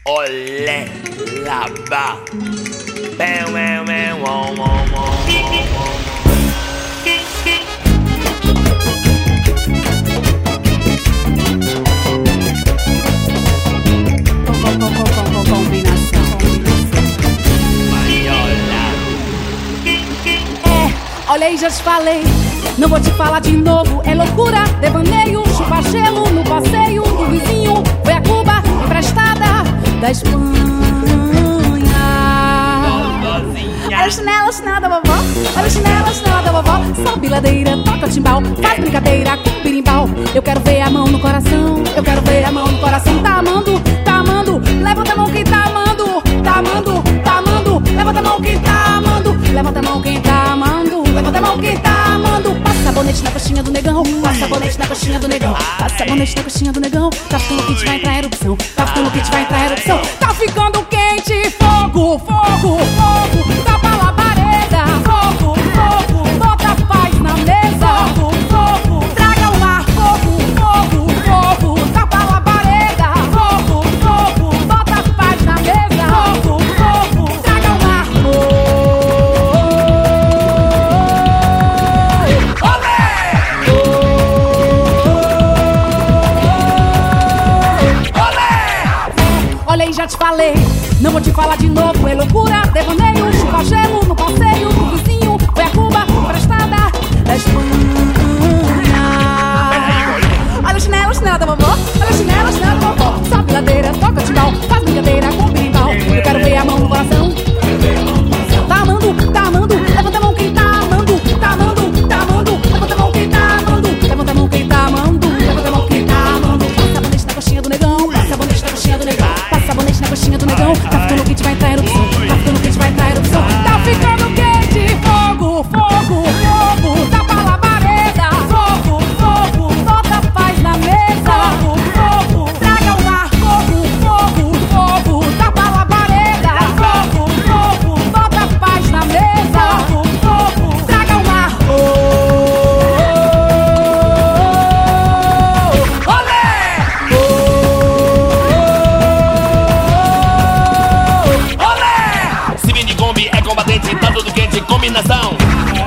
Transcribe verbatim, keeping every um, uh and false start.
Olé, lá-bá. Bam, bam, bam, wom, wom, wom, wom. Combinação. Manhola. É, olha aí, já te falei. Não vou te falar de novo, é loucura, devaneio, chupa gelo no passeio do vizinho. Foi a Cuba emprestada da Espanha. Olha a chinela, a chinela da vovó. Olha a chinela, a chinela da vovó. Sobe ladeira, toca timbal, faz brincadeira com birimbau. Eu quero ver a mão no coração, eu quero ver a mão no coração. Tá amando, tá amando, levanta a mão quem tá amando. Tá amando, tá amando, levanta a mão quem tá amando. Levanta a mão quem tá amando, levanta a mão quem tá amando. Passa sabonete na coxinha do negão, passa sabonete na coxinha do negão. Passa sabonete na coxinha do negão. Tá ficando quente, vai entrar em erupção. Tá ficando quente, vai entrar em erupção. Tá ficando quente, fogo, fogo, fogo. Tapa a labareda, fogo, fogo. Bota paz na mesa, fogo, fogo. Traga o ar, fogo, fogo, fogo. Tapa a labareda, fogo, fogo. Bota paz na mesa, fogo, fogo. Traga o ar, olha aí, já te falei, não vou te falar de novo. É loucura, devaneio, chupa gelo no passeio do vizinho. Foi a Cuba emprestada da Espanha. Olha a chinela, a chinela da vovó. Olha a chinela, a chinela da vovó. Sobe ladeira, toca timbal, faz brincadeira com birimbau. Eu quero ver a mão no coração. Tá amando, tá amando, levanta a mão quem tá amando. Tá amando, tá amando, levanta a mão quem tá amando. Levanta a mão quem tá amando, levanta a mão quem tá amando. Passa sabonete na coxinha do negão, passa sabonete na coxinha do negão. Passa sabonete na coxinha do negão. Tá ficando quente, vai entrar em erupção. Tá ficando quente, vai entrar em erupção. Tá ficando quente, fogo, fogo, fogo. Tapa a labareda, fogo, fogo. Bota paz na mesa, fogo, fogo. Traga o ar, fogo, fogo, fogo. Tapa a labareda, fogo, fogo. Bota paz na mesa, fogo, fogo. Traga o ar, Se vem de Kombi é combatente, tá tudo quente, combinação.